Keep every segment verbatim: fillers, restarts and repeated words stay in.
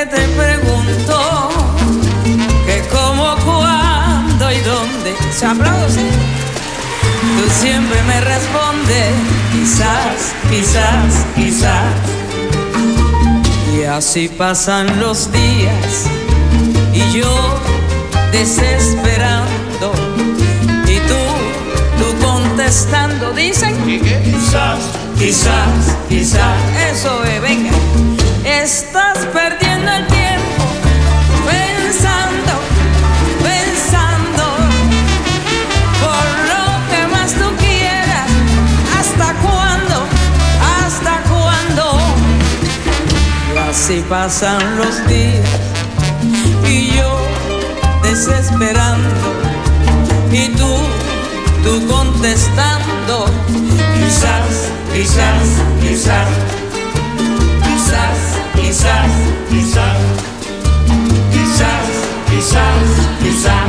que te pregunto que cómo, cuándo y dónde, se aplaude, tú siempre me respondes, quizás, quizás, quizás. Y así pasan los días y yo desesperando y tú, tú contestando, dicen quizás, quizás, quizás. Eso es, venga. Estás perdiendo el tiempo pensando, pensando por lo que más tú quieras. ¿Hasta cuándo? ¿Hasta cuándo? Y así pasan los días y yo desesperando y tú, tú contestando, quizás, quizás, quizás, quizás, quizás, quizás, quizás, quizás, quizás.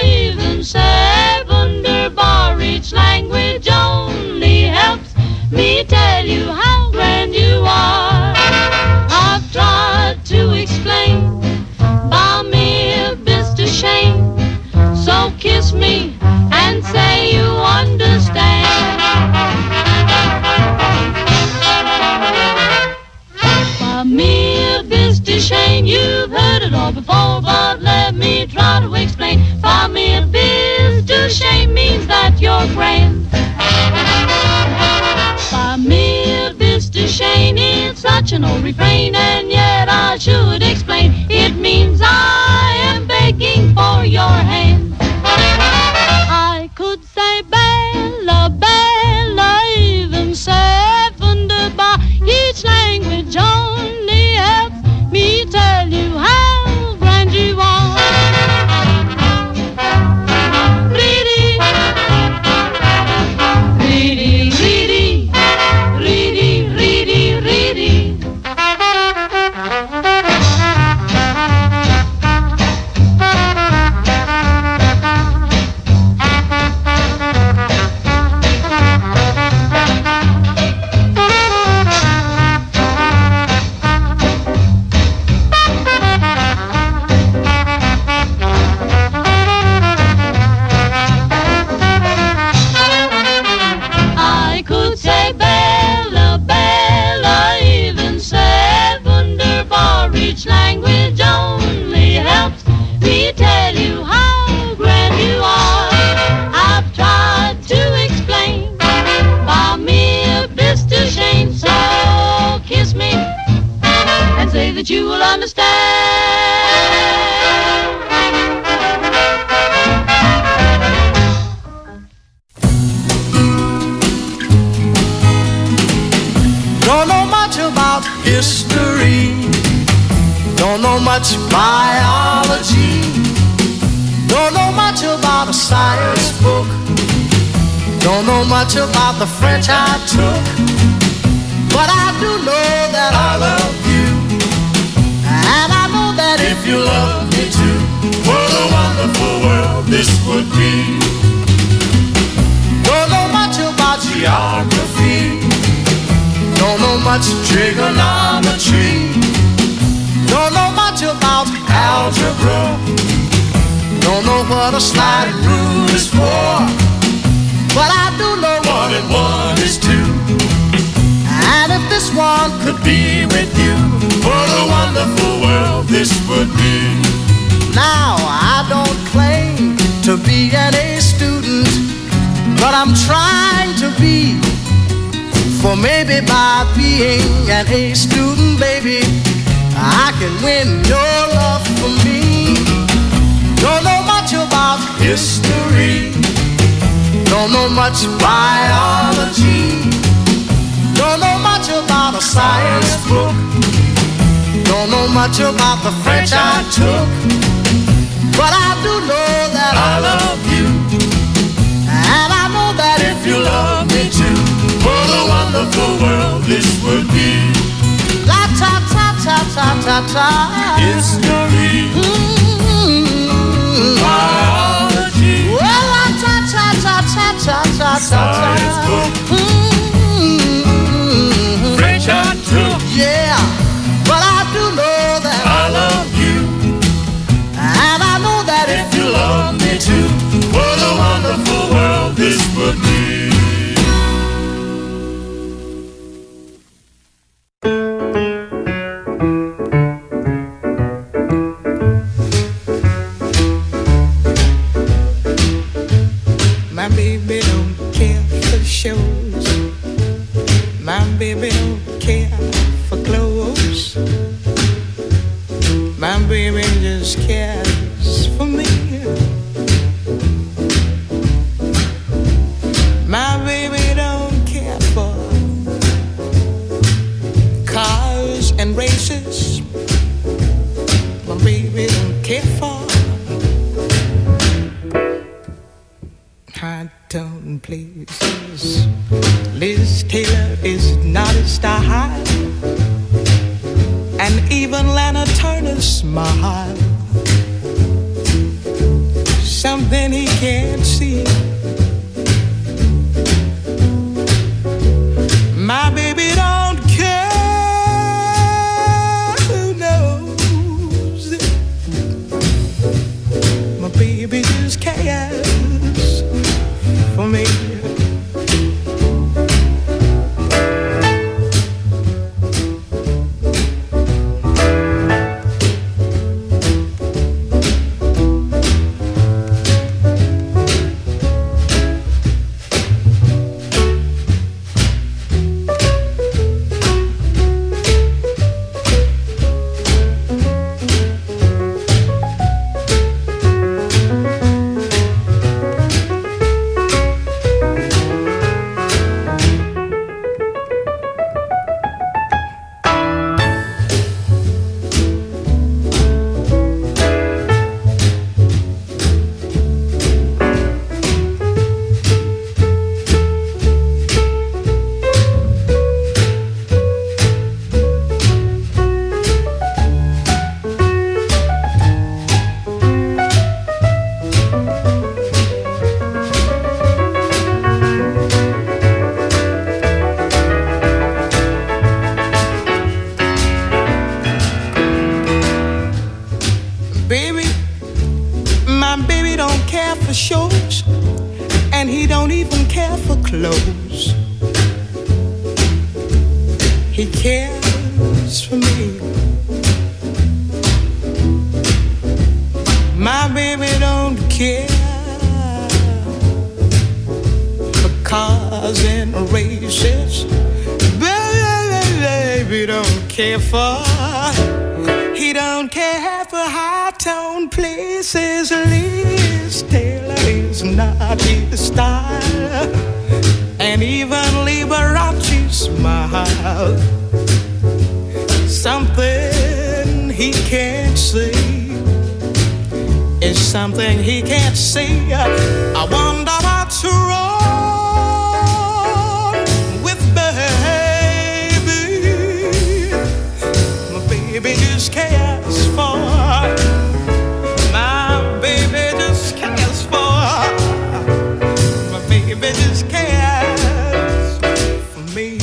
Me thing, you've heard it all before, but let me try to explain. Famille bis de shame means that you're grand. Famille bis de shame is such an old refrain, and yet I should explain. It means I am begging for your hand. I could say Bella, Bella, even say wunderbar. Each language only helps me tell you how grand you are. Reedy, reedy, reedy, reedy, reedy, reedy. Language only helps me tell you how grand you are. I've tried to explain by mere bis de shame, so kiss me and say that you will understand. Don't know much about history, don't know much biology, don't know much about a science book, don't know much about the French I took, but I do know that I love you, and I know that if you love me too, what a wonderful world this would be. Don't know much about geography, don't know much trigonometry, don't know much about algebra, don't know what a sliding rule is for, but I do know one and one is two. And if this one could be with you, what a wonderful world this would be. Now I don't claim to be an A student, but I'm trying to be. For maybe by being an A student, baby, I can win your love for me. Don't know much about history, don't know much biology, don't know much about a science book, don't know much about the French I took, but I do know that I love you, and I know that if you love me too, what a wonderful world this would be. La ta ta ta ta ta ta. History, mm-hmm. Biology, well, la ta ta ta ta ta ta ta. Science book, mm-hmm. French I took, yeah, but I do know that I love you, and I know that if you love me too, what a wonderful world this would be. close. He cares for me. My baby don't care for cars and races. Baby don't care for. He don't care for high-tone places. Liz Taylor is not his style, and even Liberace smile. Something he can't see is something he can't see. I wonder what's wrong with baby. My baby just cares for. My baby just cares for. My baby just cares for me.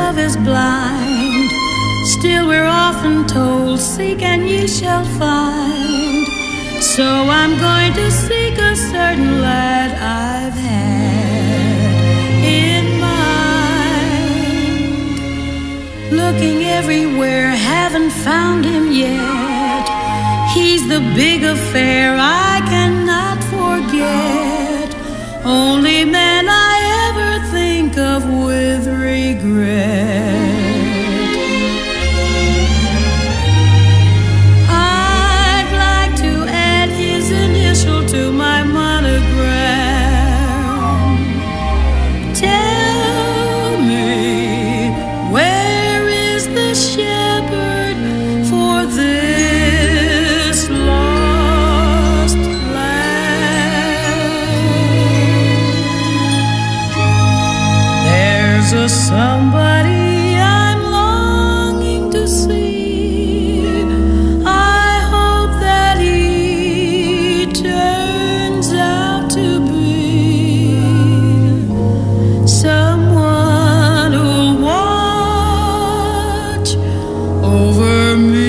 love is blind. Still we're often told, seek and you shall find. So I'm going to seek a certain lad I've had in mind. Looking everywhere, haven't found him yet. He's the big affair I cannot forget. Only man I ever think of with regret. I'd like to add his initial to my monogram. Tell me, where is the shepherd for this lost land? There's a somebody I'm longing to see. I hope that he turns out to be someone who'll watch over me.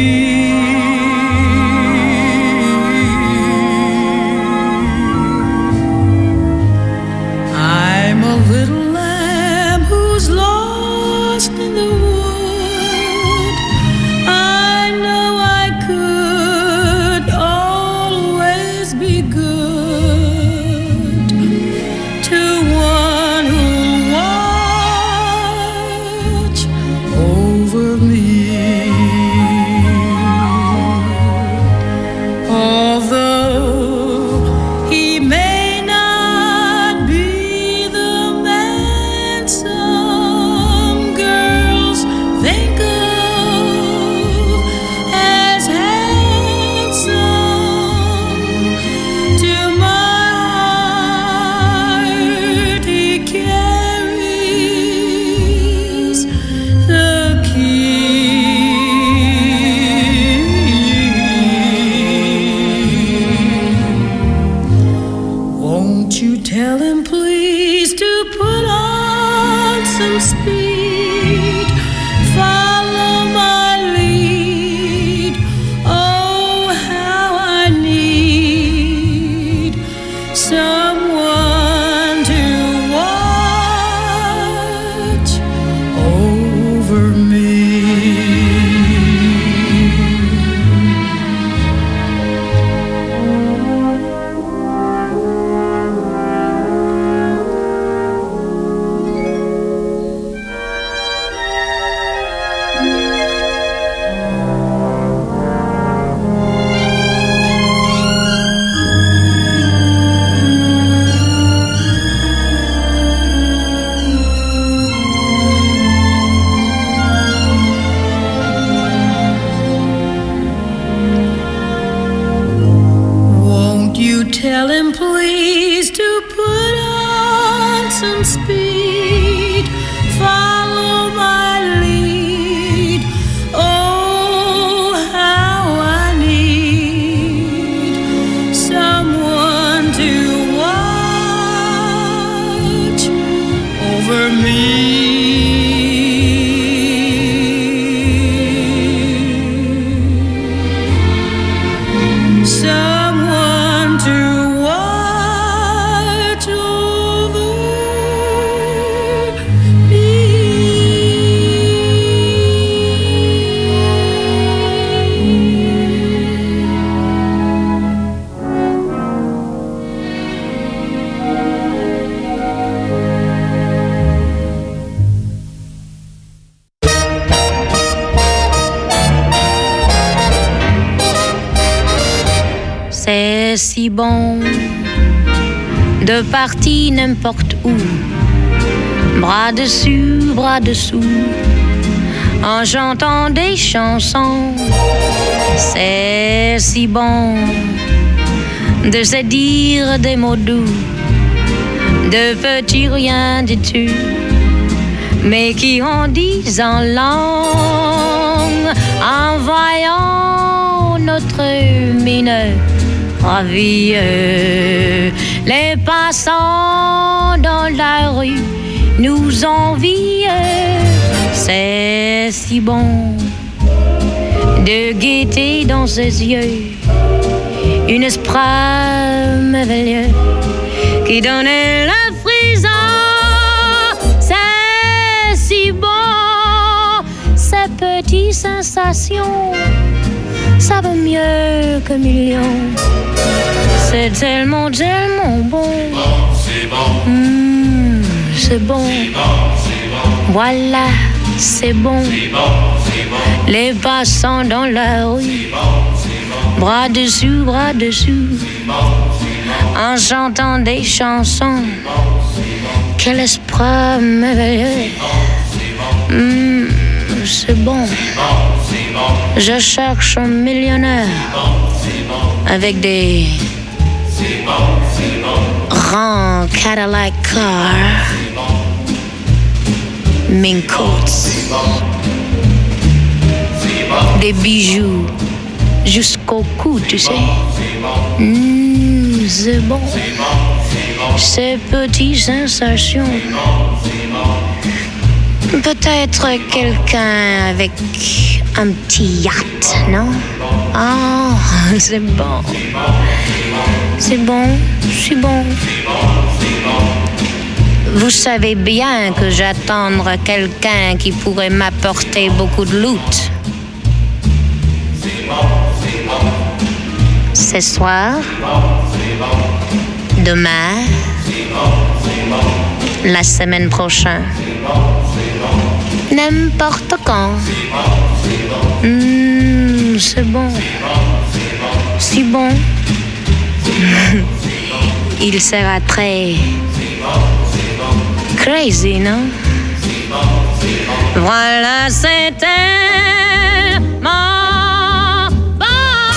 I'm a little lamb who's lost in the wood. I know I could always be good to one who'll watch over me. Although he may not be the man some girls think of as handsome, to my heart he carries the key. Won't you tell him please to put on some speed, follow my lead. Oh, how I need someone to watch over me. Won't you tell him please to put on some speed, follow my lead. Oh, how I need someone to watch over me. Someone to watch over C'est si bon de partir n'importe où, bras dessus, bras dessous, en chantant des chansons. C'est si bon de se dire des mots doux, de petits riens de tu, mais qui en disent en langue, en voyant notre mine ravie. Les passants dans la rue nous envient, C'est si bon de guetter dans ses yeux une esprit merveilleux qui donnait la frisson. C'est si bon, ces petites sensations, ça vaut mieux que millions. C'est tellement, tellement bon. C'est bon, Mmh, c'est bon. c'est bon, c'est bon. Voilà, c'est bon. C'est bon, c'est bon. Les passants dans la rue, C'est bon, c'est bon. bras dessus, bras dessous, C'est bon, c'est bon. en chantant des chansons. C'est bon, Quel esprit merveilleux. c'est bon. Mmh, c'est bon. C'est bon, c'est bon. Je cherche un millionnaire C'est bon, avec des c'est bon, c'est bon. grands Cadillac cars, mink coats, C'est bon, des bijoux jusqu'au cou, tu sais. c'est bon, Mmh, c'est bon. c'est bon, c'est bon. Ces petites sensations. Peut-être quelqu'un avec un petit yacht, non? Ah, c'est bon. C'est bon, c'est bon. Vous savez bien que j'attends quelqu'un qui pourrait m'apporter beaucoup de loot. Ce soir, demain, la semaine prochaine, n'importe quand. Mmh, c'est bon. Si bon. Il sera très crazy, non? Voilà, c'est tellement bon.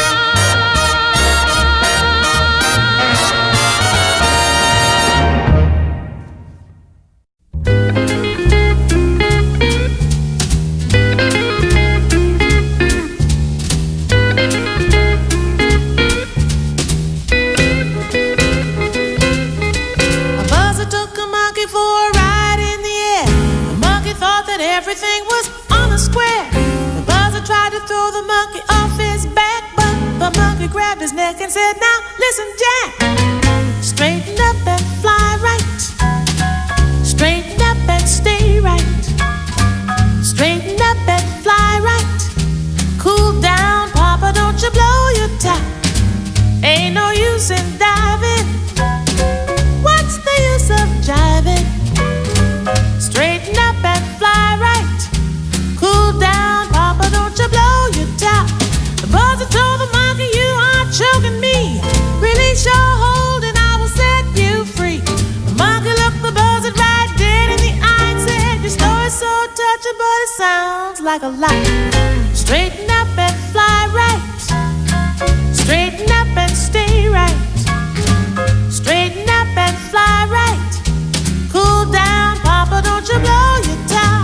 Everything was on a square. The buzzer tried to throw the monkey off his back, but the monkey grabbed his neck and said, "Now listen, Jack, straighten up and fly right. Straighten up and stay right. Straighten up and fly right. Cool down, Papa, don't you blow your top. Ain't no use in diving. What's the use of jiving? Straighten up and fly right. Cool down, Papa, don't you blow your top." The buzzer told the monkey, "You are choking me. Release your hold and I will set you free." The monkey looked the buzzard right dead in the eye and said, "Your story's so touching, but it sounds like a lie. Straighten up and fly right. Straighten up and stay right. Straighten up and fly right. Cool down, Papa, don't you blow your top."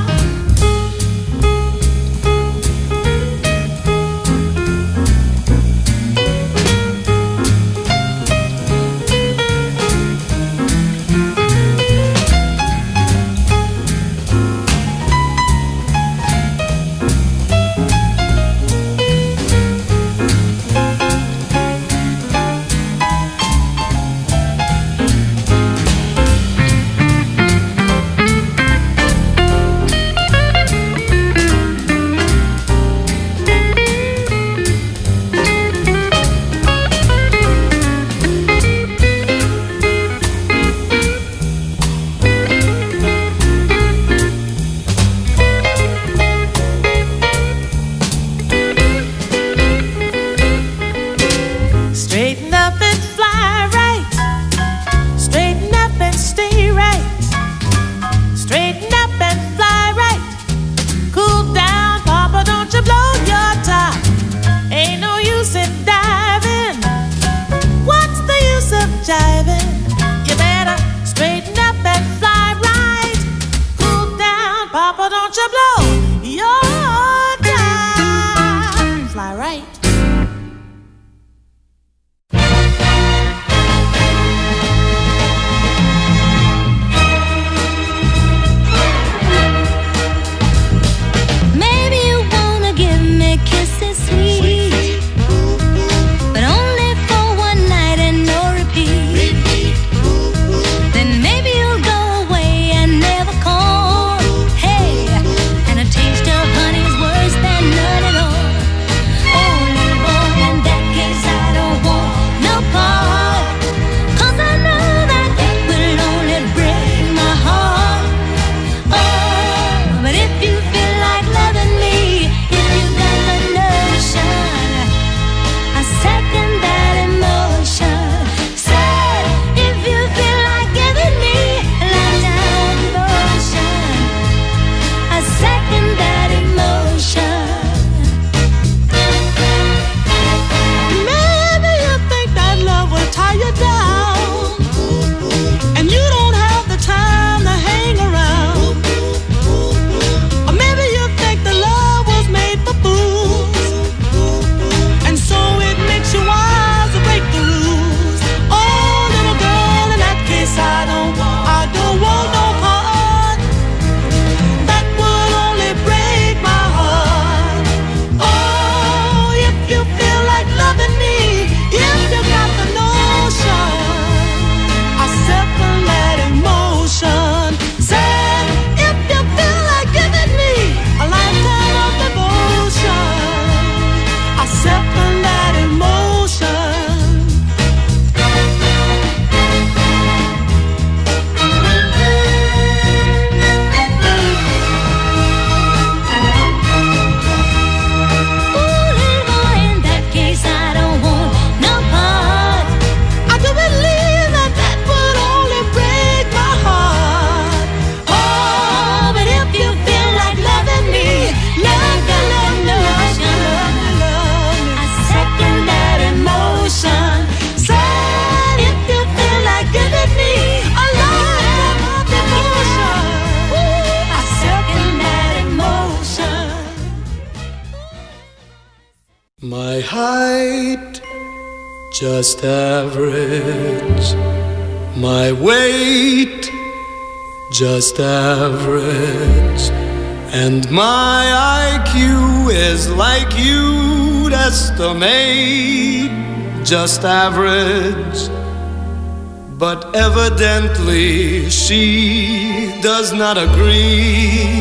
My height, just average. My weight, just average. And my I Q is like you'd estimate, just average. But evidently she does not agree.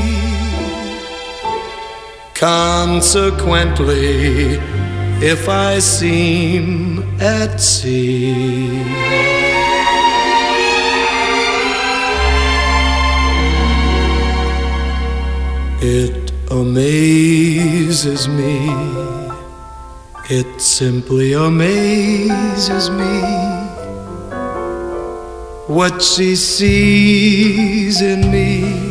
Consequently, if I seem at sea, it amazes me, it simply amazes me, what she sees in me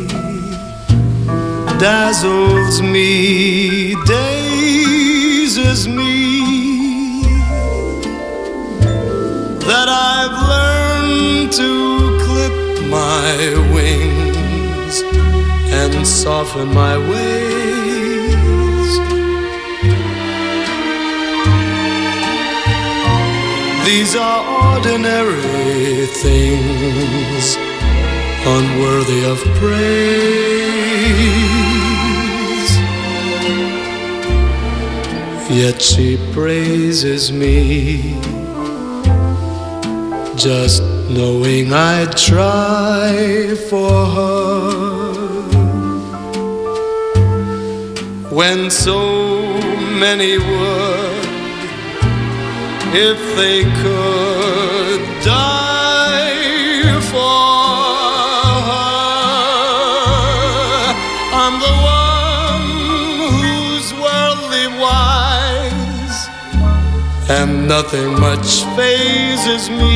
dazzles me, dazes me, that I've learned to clip my wings and soften my ways. These are ordinary things, unworthy of praise. Yet she praises me, just knowing I'd try for her. When so many would, if they could, die for her. I'm the one who's worldly wise, and nothing much fazes me.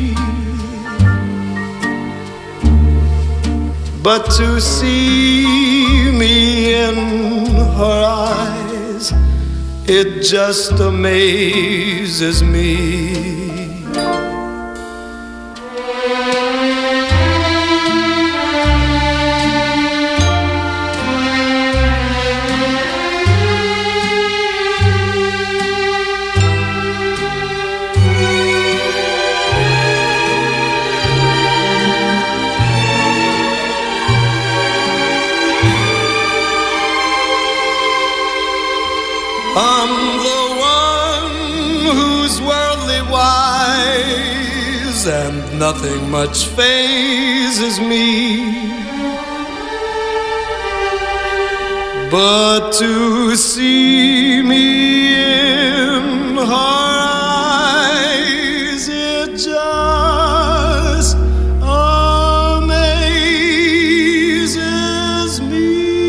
But to see me in her eyes, it just amazes me. I'm the one who's worldly wise, and nothing much fazes me. But to see me in her eyes, it just amazes me.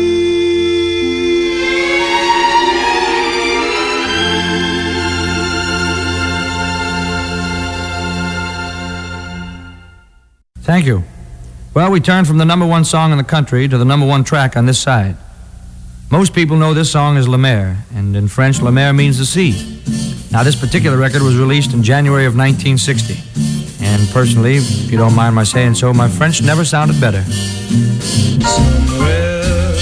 Thank you. Well, we turn from the number one song in the country to the number one track on this side. Most people know this song as La Mer, and in French, La Mer means the sea. Now, this particular record was released in January of nineteen sixty. And personally, if you don't mind my saying so, my French never sounded better. Somewhere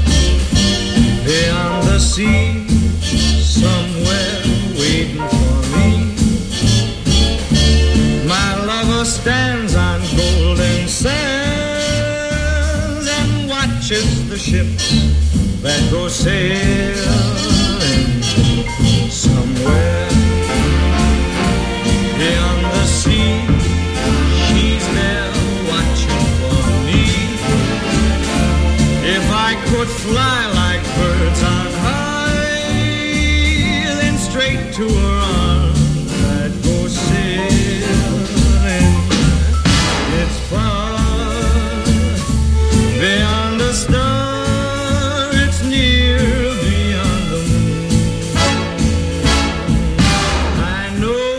beyond the sea, somewhere waiting for me, my lover stands on golden sands and watches the ships that go sailing. Somewhere beyond the sea, she's there watching for me. If I could fly like birds on high, then straight to her arms I'd go sailing. It's far beyond the star, it's near beyond the moon. I know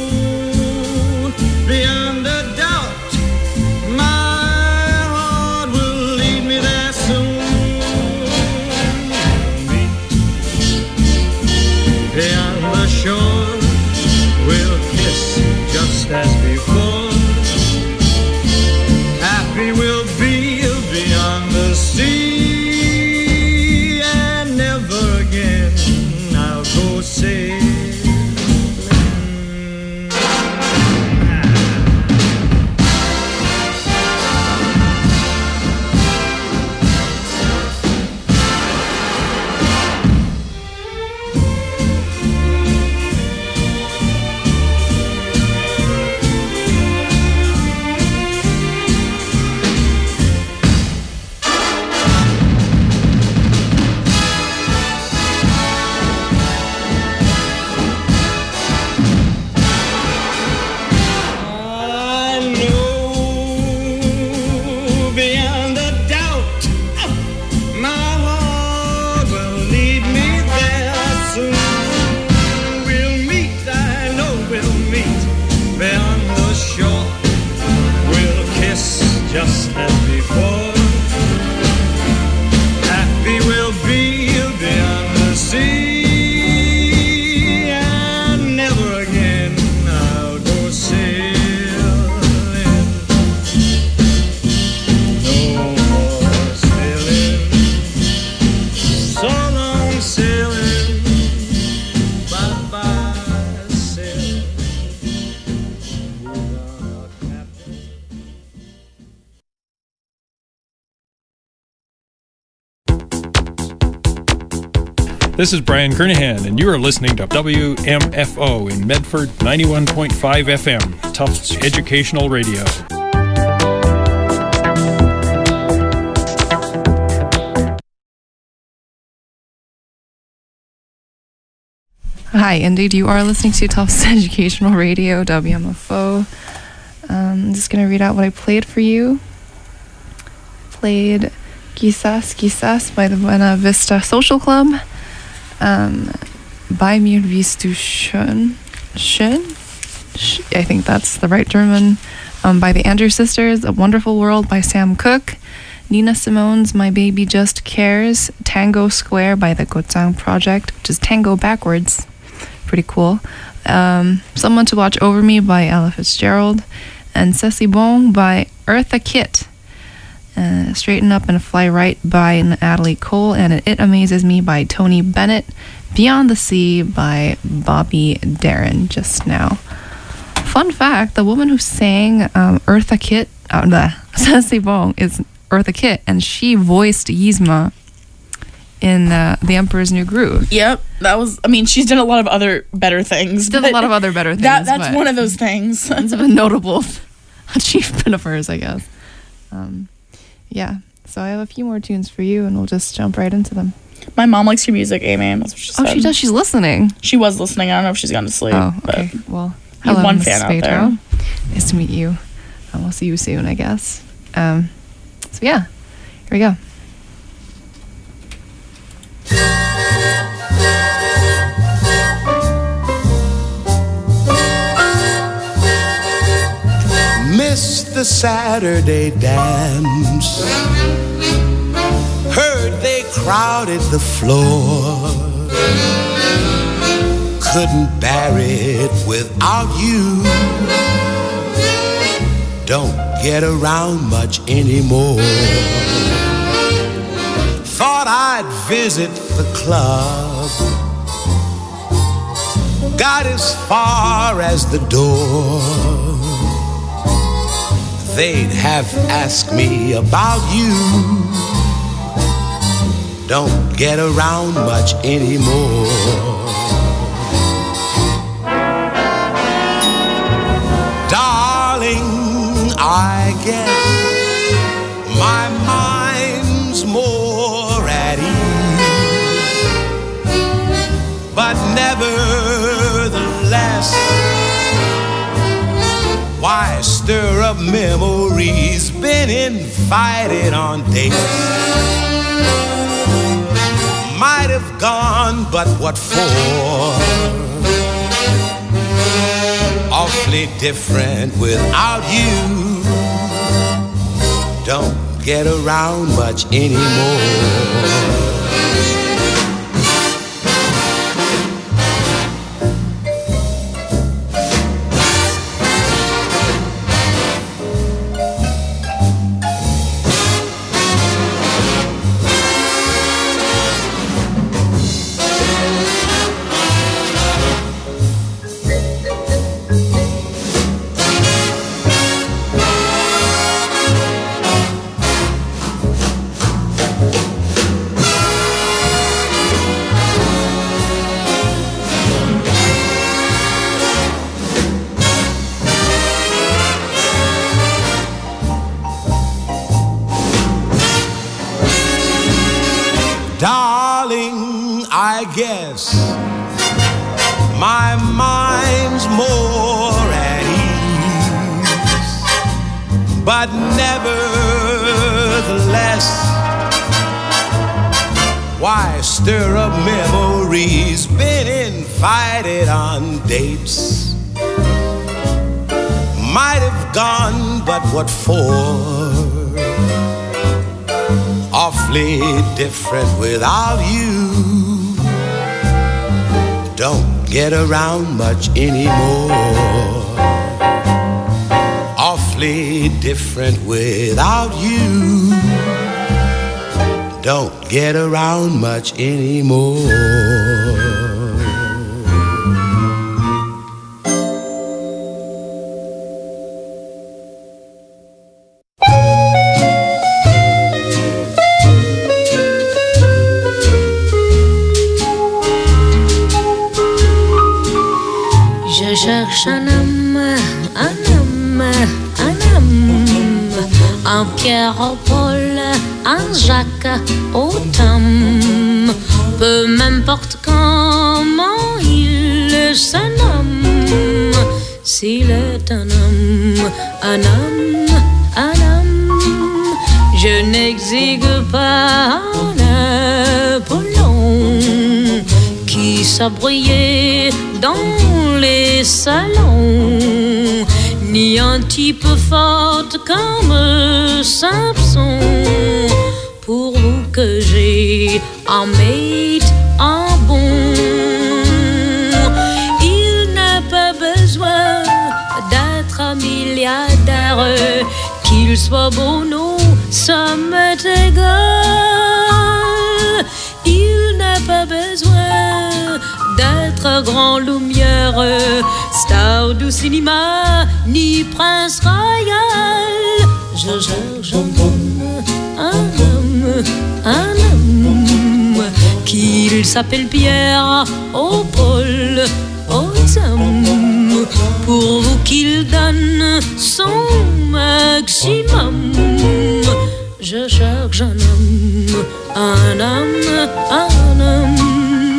beyond a doubt my heart will lead me there soon. We'll meet beyond the shore. This is Brian Kernahan, and you are listening to W M F O in Medford, ninety-one point five F M, Tufts Educational Radio. Hi, indeed, you are listening to Tufts Educational Radio, W M F O. Um, I'm just going to read out what I played for you. Played Quizás, Quizás by the Buena Vista Social Club. Um, Bei mir bist du schön. Schön? I think that's the right German. Um, by the Andrews Sisters. A Wonderful World by Sam Cooke. Nina Simone's My Baby Just Cares. Tango Square by the Gozang Project, which is tango backwards. Pretty cool. Um, Someone to Watch Over Me by Ella Fitzgerald. And C'est si bon by Eartha Kitt. Uh, Straighten Up and Fly Right by Natalie Cole, and It Amazes Me by Tony Bennett. Beyond the Sea by Bobby Darin just now. Fun fact, the woman who sang um, Eartha Kitt, uh, the C'est si bon, is Eartha Kitt, and she voiced Yzma in uh, The Emperor's New Groove. Yep, that was, I mean, she's done a lot of other better things. Done a lot of other better things. That, that's one of those things. It's a notable achievement of hers, I guess. Um, Yeah, so I have a few more tunes for you, and we'll just jump right into them. My mom likes your music, Amy. That's what she said. Oh, she does? She's listening? She was listening. I don't know if she's gone to sleep. Oh, okay. Well, you have hello, one Missus fan out Spato. there. Nice to meet you. Um, we'll see you soon, I guess. Um, so, yeah, here we go. Missed the Saturday dance. Heard they crowded the floor. Couldn't bear it without you. Don't get around much anymore. Thought I'd visit the club. Got as far as the door. They'd have asked me about you. Don't get around much anymore. Darling, I guess my mind's more at ease. But nevertheless, why stir up memories? Been invited on dates. Might have gone, but what for? Awfully different without you. Don't get around much anymore. Darling, I guess my mind's more at ease. But nevertheless, why stir up memories? Been invited on dates. Might have gone, but what for? Awfully different without you. Don't get around much anymore. Awfully different without you. Don't get around much anymore. cherche un homme, un homme, un homme, un Pierre au Paul, un Jacques au Tom. Peu m'importe comment il se nomme, s'il est un homme, un homme, un homme. Je n'exigue pas un Apollon qui s'abreuillait dans les salons, ni un type fort comme Samson. Pour vous que j'ai un mate, un bon, il n'a pas besoin d'être un milliardaire, qu'il soit beau, non, ça m'est égal. Il n'a pas besoin d'être grand lumière, star du cinéma, ni prince royal. Je cherche un homme, un homme, un homme, qu'il s'appelle Pierre au Paul, au Tom, pour vous qu'il donne son maximum. Je cherche un homme, un homme, un homme.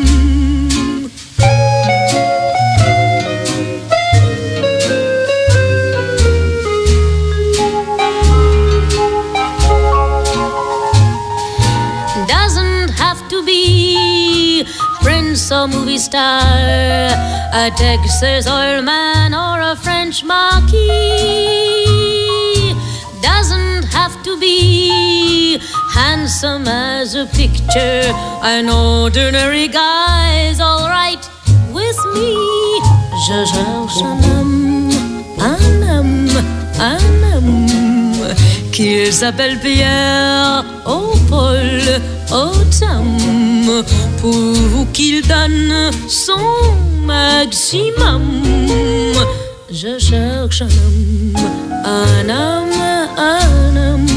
Doesn't have to be Prince or movie star, a Texas oil man or a French marquis. Doesn't have to be handsome as a picture, an ordinary guy's all right with me. Je cherche un homme, un homme, un homme, qu'il s'appelle Pierre au Paul, au Tom, pour vous qu'il donne son maximum. Je cherche un homme, un homme, un homme.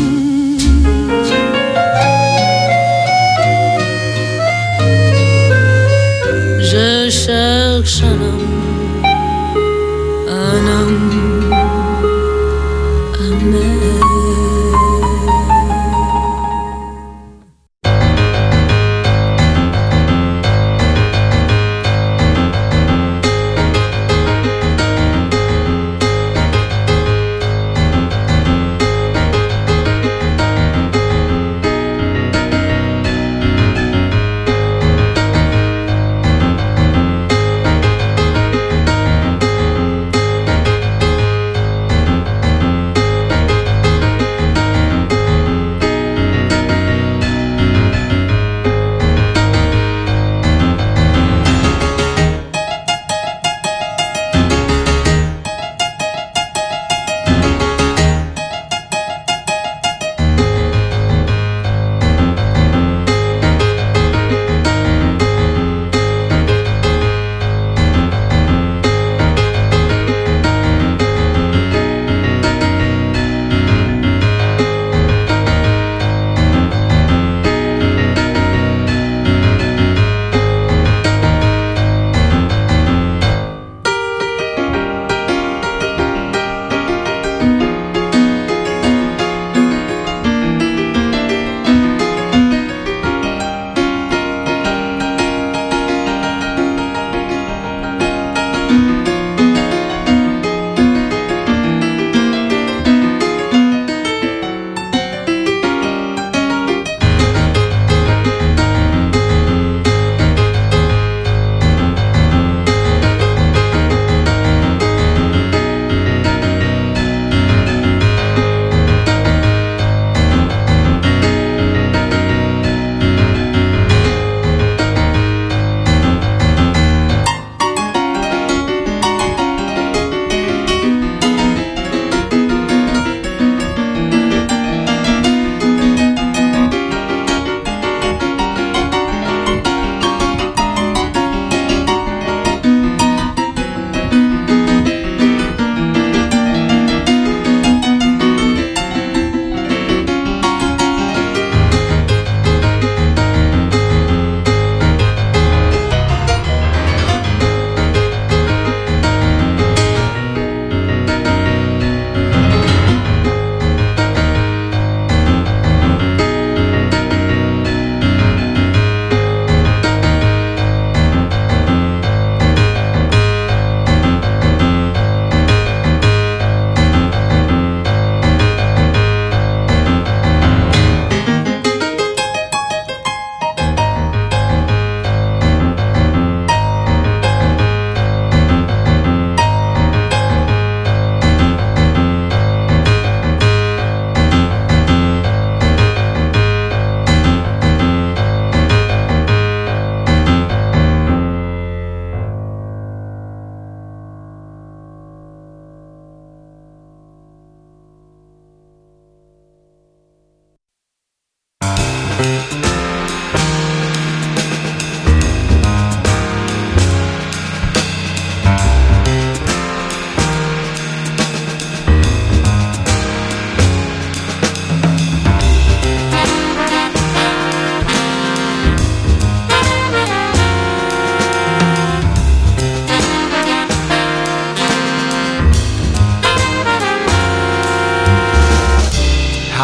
Je cherche un homme, un homme, un homme.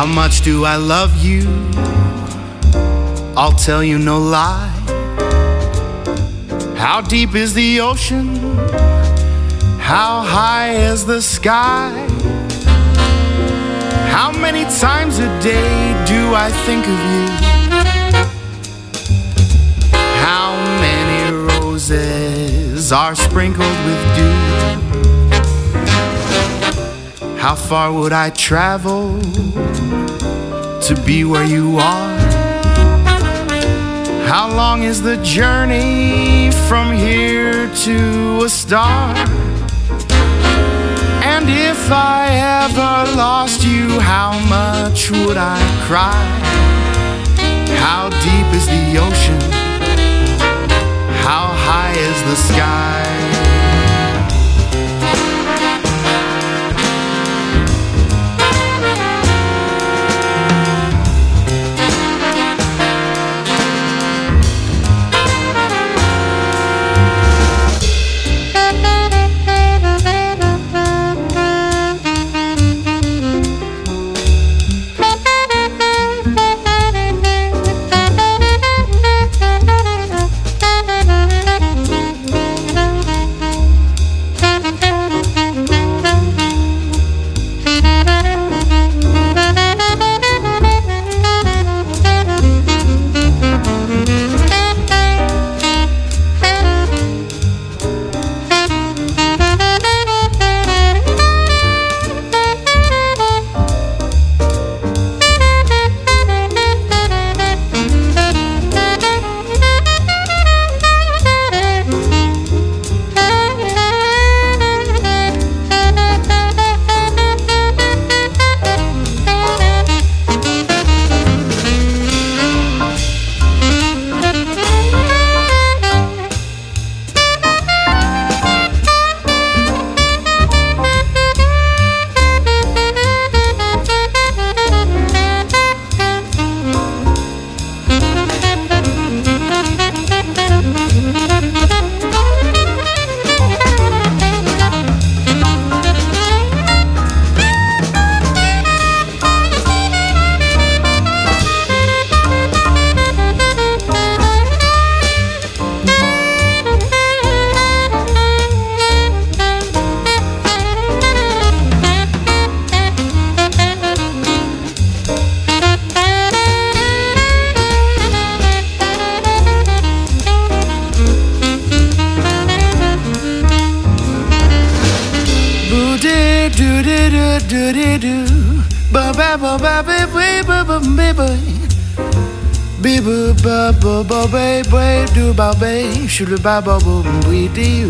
How much do I love you? I'll tell you no lie. How deep is the ocean? How high is the sky? How many times a day do I think of you? How many roses are sprinkled with dew? How far would I travel to be where you are? How long is the journey from here to a star? And if I ever lost you, how much would I cry? How deep is the ocean? How high is the sky? Je le baba boum oui diou.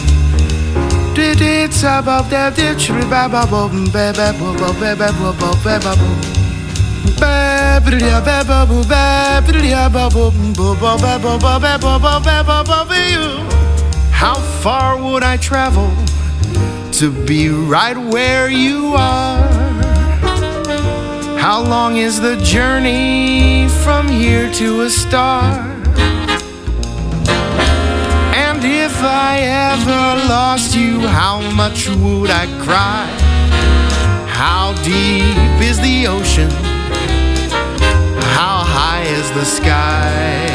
Did it about that did you baba boum baba boum baba boum baba boum. Babria baba boum babria baba boum baba baba baba baba baba you. How far would I travel to be right where you are? How long is the journey from here to a star? If I ever lost you, how much would I cry? How deep is the ocean? How high is the sky?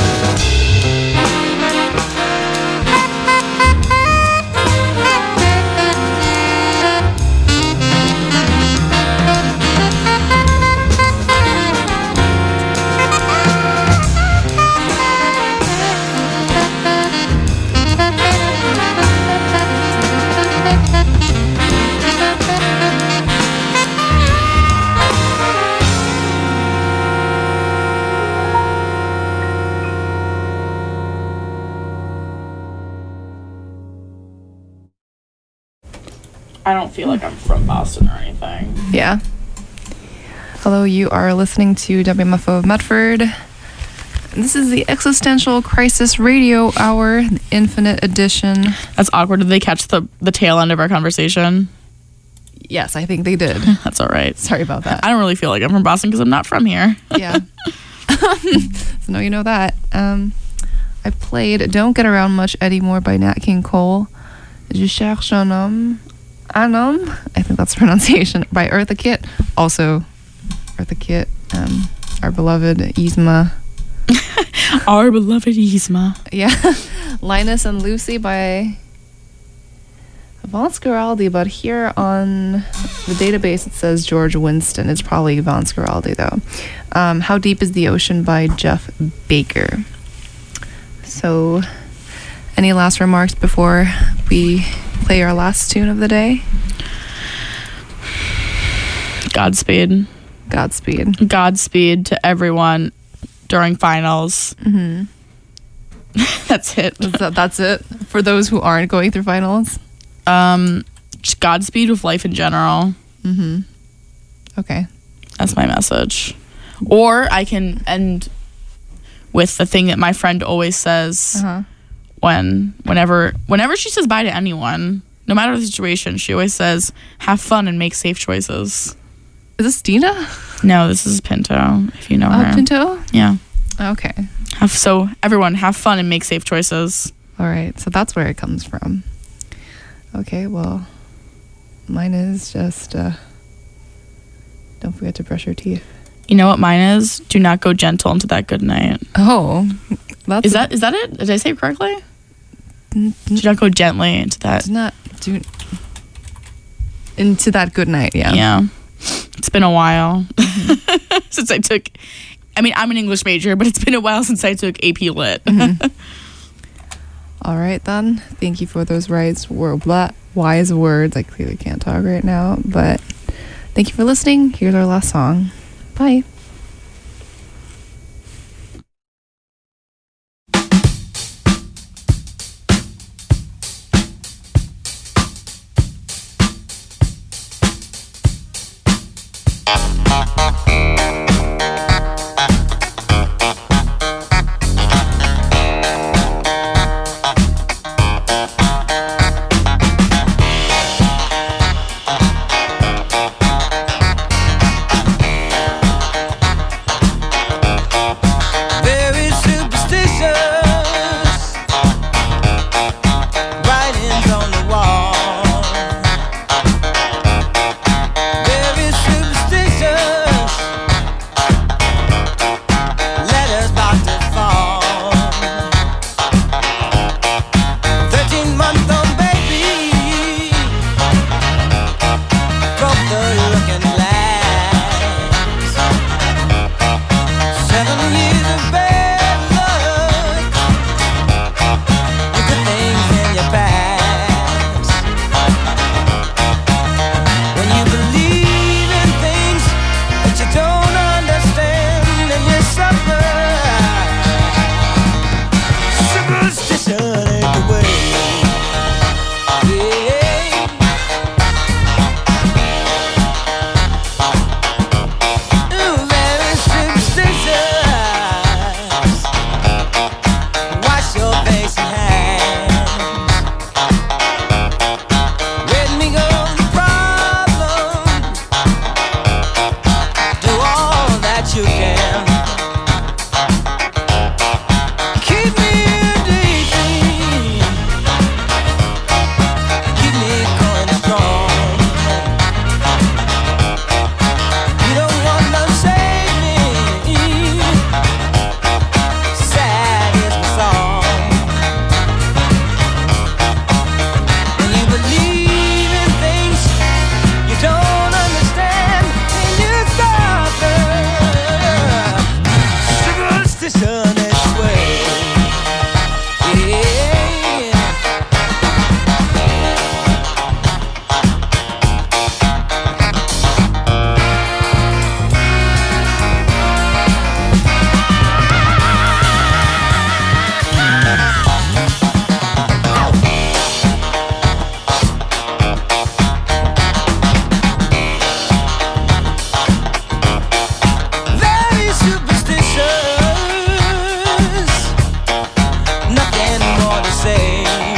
I don't feel like I'm from Boston or anything. Yeah. Hello, you are listening to W M F O of Medford. This is the Existential Crisis Radio Hour, the Infinite Edition. That's awkward. Did they catch the, the tail end of our conversation? Yes, I think they did. That's all right. Sorry about that. I don't really feel like I'm from Boston because I'm not from here. Yeah. So now you know that. Um, I played Don't Get Around Much Anymore by Nat King Cole. Je cherche un homme. Un homme. I think that's the pronunciation. By Eartha Kitt. Also Eartha Kitt, um, our beloved Yzma. Our beloved Yzma. Yeah. Linus and Lucy by Vance Guaraldi, but here on the database it says George Winston. It's probably Vance Guaraldi though. Um, How Deep is the Ocean by Jeff Baker. So, any last remarks before we play our last tune of the day? Godspeed. Godspeed. Godspeed to everyone during finals. Mm-hmm. That's it. That's, that, that's it for those who aren't going through finals. Um, just Godspeed with life in general. Mm-hmm. Okay. That's my message. Or I can end with the thing that my friend always says uh-huh. when, whenever, whenever she says bye to anyone, no matter the situation, she always says, "Have fun and make safe choices." Is this Dina? No, this is Pinto. If you know uh, her. Pinto. Yeah. Okay. Have so everyone have fun and make safe choices. All right. So that's where it comes from. Okay. Well, mine is just uh, don't forget to brush your teeth. You know what mine is? Do not go gentle into that good night. Oh, that's is that is that it? Did I say it correctly? Do not go gently into that. Do not do into that good night. Yeah. Yeah. It's been a while mm-hmm. since I took. I mean, I'm an English major, but it's been a while since I took A P Lit. Mm-hmm. All right, then. Thank you for those wise, wor- blah, wise words. I clearly can't talk right now, but thank you for listening. Here's our last song. Bye. Nothing more to say.